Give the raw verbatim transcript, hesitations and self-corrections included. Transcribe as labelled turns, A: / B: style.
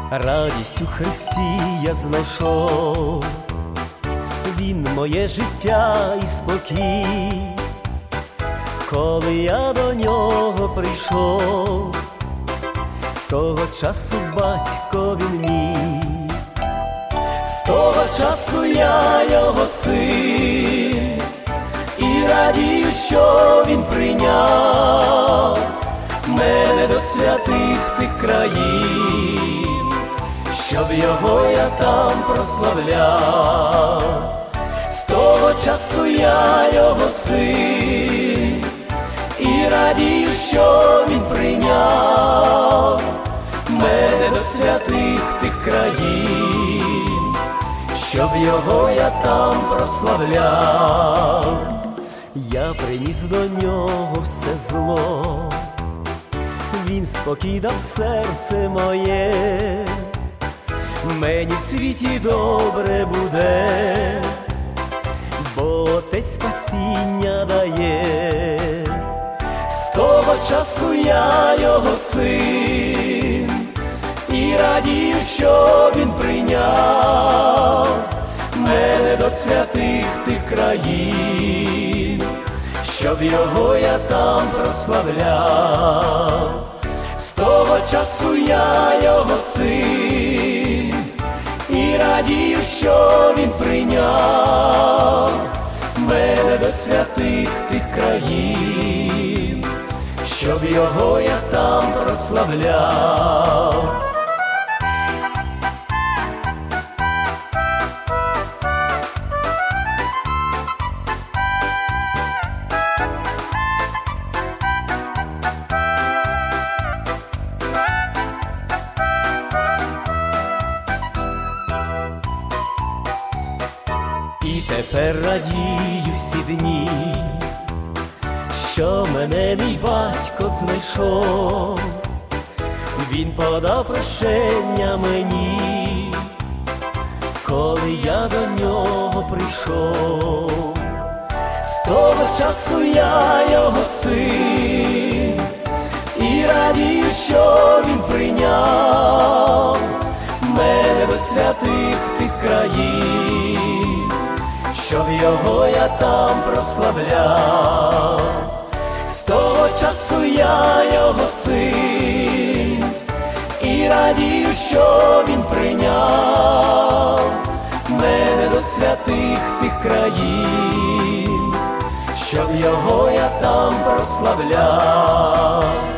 A: Радість у Христі я знайшов, Він моє життя і спокій. Коли я до нього прийшов, з того часу батько він мій, з того часу я його син, і радію, що він прийняв мене до святих тих країн, щоб його я там прославляв. З того часу я його син, і радію, що він прийняв мене до святих тих країн, щоб його я там прославляв. Я приніс до нього все зло, він спокій дав серце моє, мені в світі добре буде, бо Отець спасіння дає. З того часу я його син, і радію, що він прийняв мене до святих тих країн, щоб його я там прославляв. З того часу я його син, і радію, що він прийняв мене до святих тих країн, щоб його я там прославляв. І тепер радію всі дні, що мене мій батько знайшов, він подав прощення мені, коли я до нього прийшов. З того часу я його син, і радію, що він прийняв мене до святих тих країн, щоб його я там прославляв. З того часу я його син, і радію, що він прийняв мене до святих тих країн, щоб його я там прославляв.